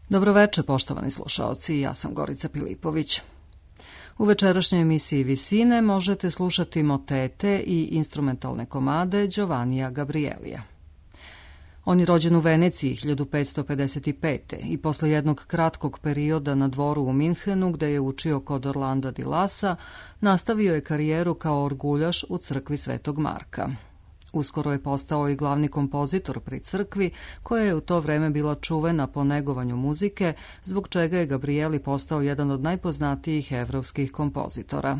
Dobroveče, poštovani slušaoci, ja sam Gorica Pilipović. U večerašnjoj emisiji Visine možete slušati motete i instrumentalne komade Giovannija Gabrielija. On je rođen u Veneciji 1555. i posle jednog kratkog perioda na dvoru u Minhenu, gde je učio kod Orlanda di Lassa, nastavio je karijeru kao orguljaš u crkvi Svetog Marka. Uskoro je postao i glavni kompozitor pri crkvi, koja je u to vreme bila čuvena po negovanju muzike, zbog čega je Gabrieli postao jedan od najpoznatijih evropskih kompozitora.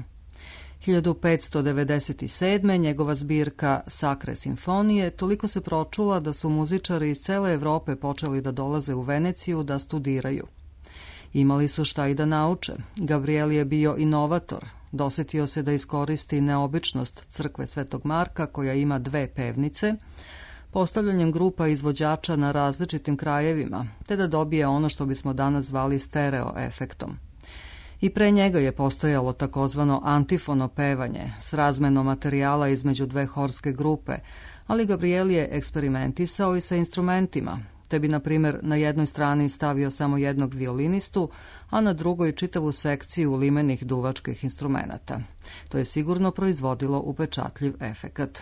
1597. njegova zbirka Sacre simfonije toliko se pročula da su muzičari iz cele Evrope počeli da dolaze u Veneciju da studiraju. Imali su šta i da nauče. Gabrieli je bio inovator. Dosetio se da iskoristi neobičnost crkve Svetog Marka, koja ima dve pevnice, postavljanjem grupa izvođača na različitim krajevima, te da dobije ono što bismo danas zvali stereo efektom. I pre njega je postojalo takozvano antifono pevanje s razmenom materijala između dve horske grupe, ali Gabrieli je eksperimentisao i sa instrumentima, te bi, na primjer, na jednoj strani stavio samo jednog violinistu, a na drugoj čitavu sekciju limenih duvačkih instrumenata. To je sigurno proizvodilo upečatljiv efekat.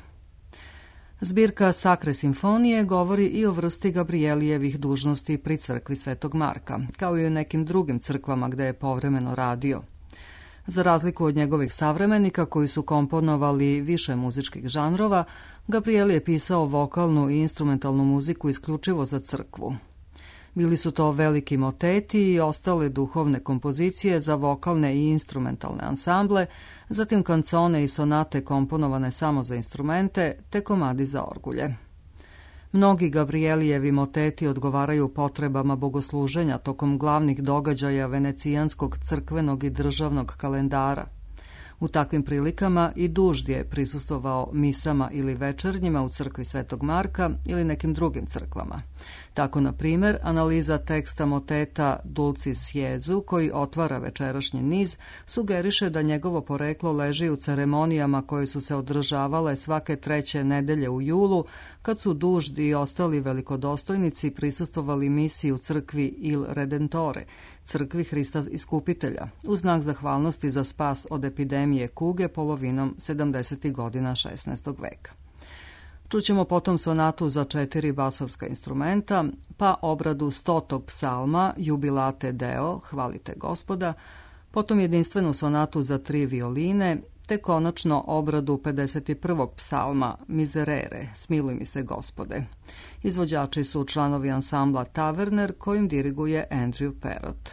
Zbirka Sacre simfonije govori i o vrsti Gabrielijevih dužnosti pri crkvi Svetog Marka, kao i o nekim drugim crkvama gde je povremeno radio. Za razliku od njegovih savremenika koji su komponovali više muzičkih žanrova, Gabrieli je pisao vokalnu i instrumentalnu muziku isključivo za crkvu. Bili su to veliki moteti i ostale duhovne kompozicije za vokalne i instrumentalne ansamble, zatim kancone i sonate komponovane samo za instrumente, te komadi za orgulje. Mnogi Gabrielijevi moteti odgovaraju potrebama bogosluženja tokom glavnih događaja venecijanskog crkvenog i državnog kalendara. U takvim prilikama i dužd je prisustvovao misama ili večernjima u crkvi Svetog Marka ili nekim drugim crkvama. Tako, na primjer, analiza teksta moteta Dulcis Jezu, koji otvara večerašnji niz, sugeriše da njegovo poreklo leži u ceremonijama koje su se održavale svake treće nedelje u julu, kad su dužd i ostali velikodostojnici prisustvovali misiji u crkvi Il Redentore, crkvi Hrista Iskupitelja, u znak zahvalnosti za spas od epidemije kuge polovinom 70. godina 16. veka. Čućemo potom sonatu za 4 basovska instrumenta, pa obradu 100. psalma Jubilate Deo, hvalite Gospoda, potom jedinstvenu sonatu za 3 violine, te konačno obradu 51. psalma Miserere, smiluj mi se Gospode. Izvođači su članovi ansambla Taverner, kojim diriguje Andrew Parrott.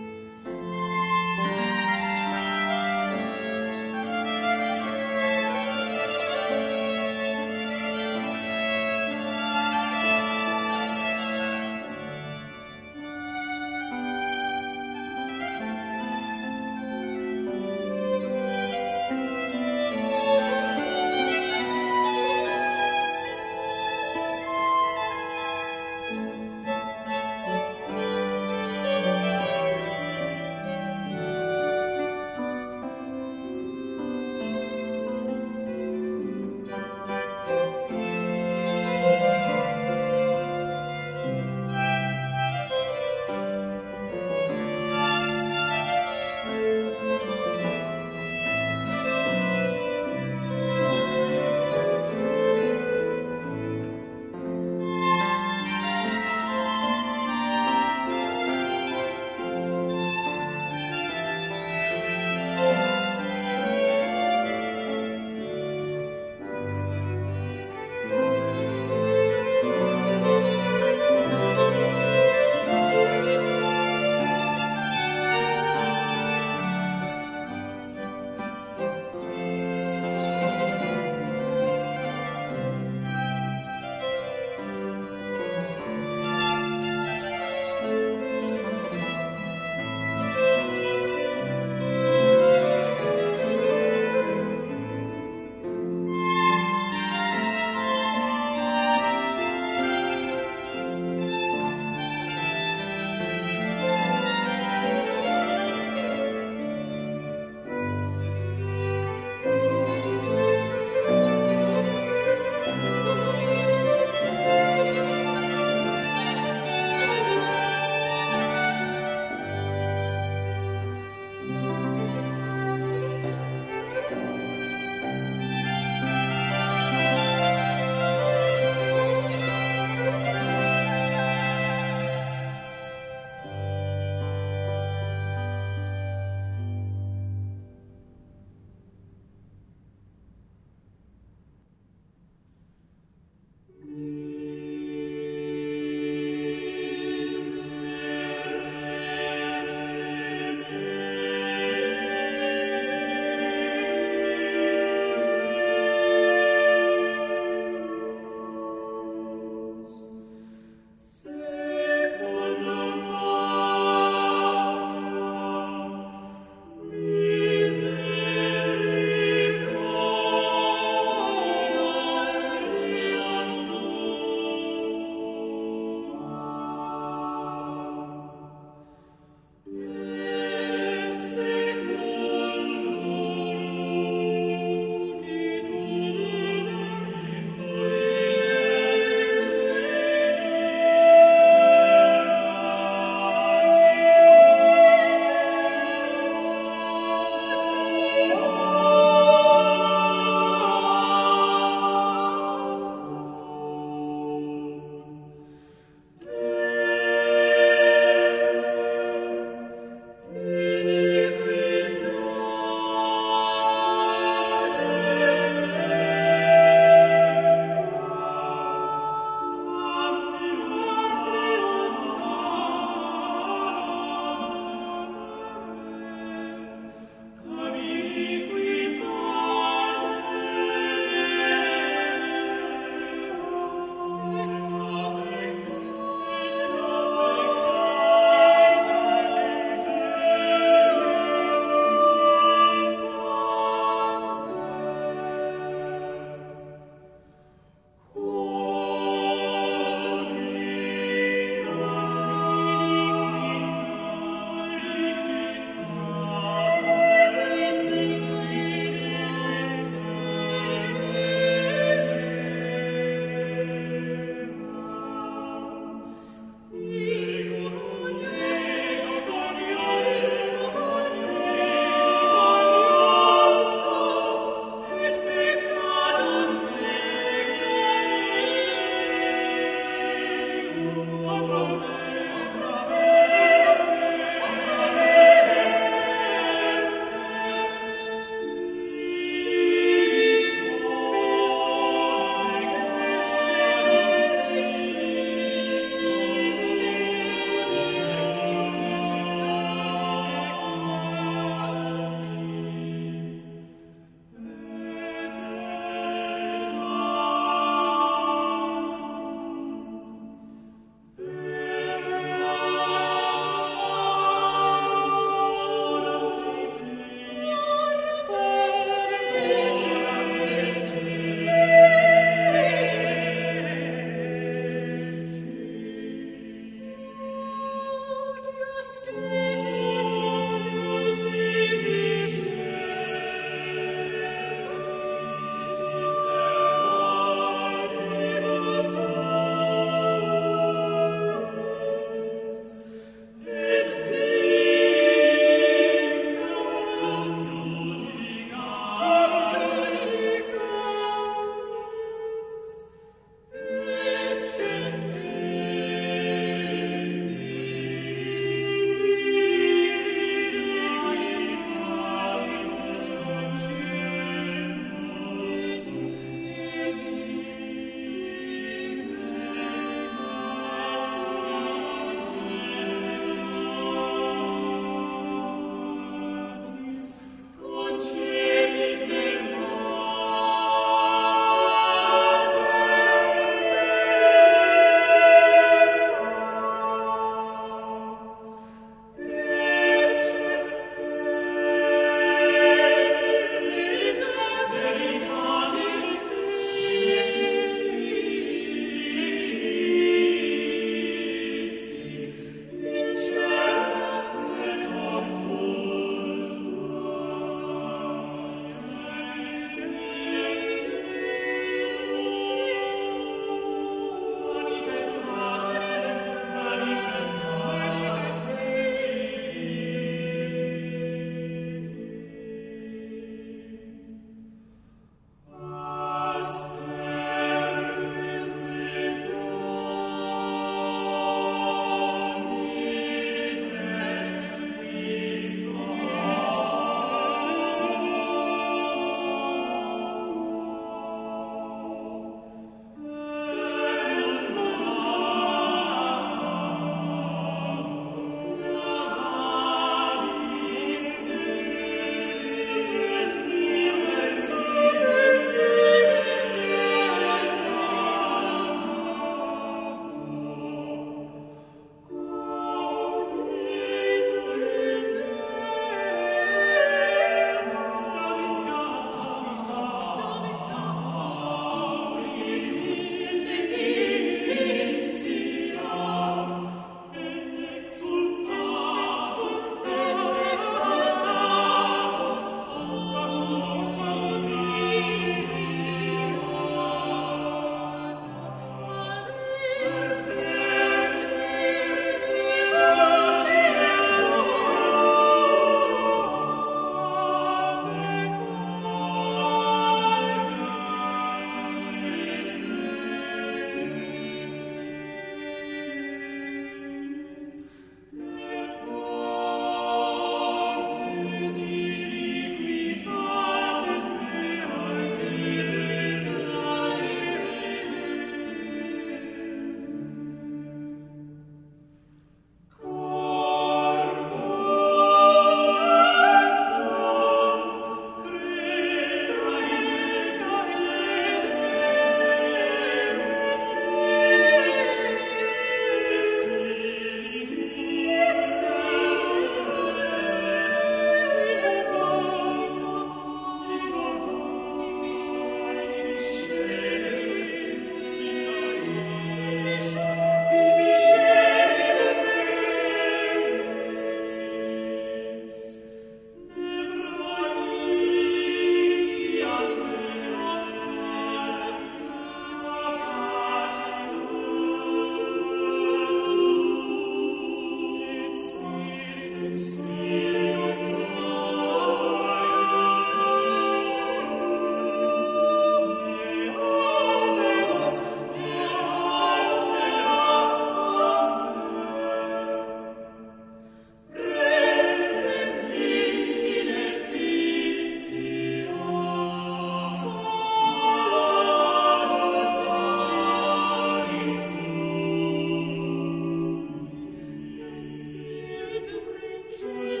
Thank you.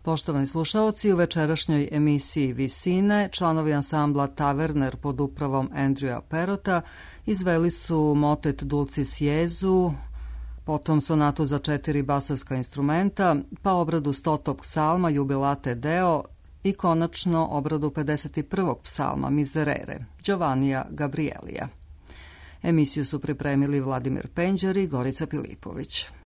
Poštovani slušaoci, u večerašnjoj emisiji Visine članovi ansambla Taverner pod upravom Andrewa Perota izveli su motet Dulcis Jezu, potom sonatu za 4 basovska instrumenta, pa obradu 100. psalma Jubilate Deo i konačno obradu 51. psalma Miserere, Giovannija Gabrielija. Emisiju su pripremili Vladimir Penđer i Gorica Pilipović.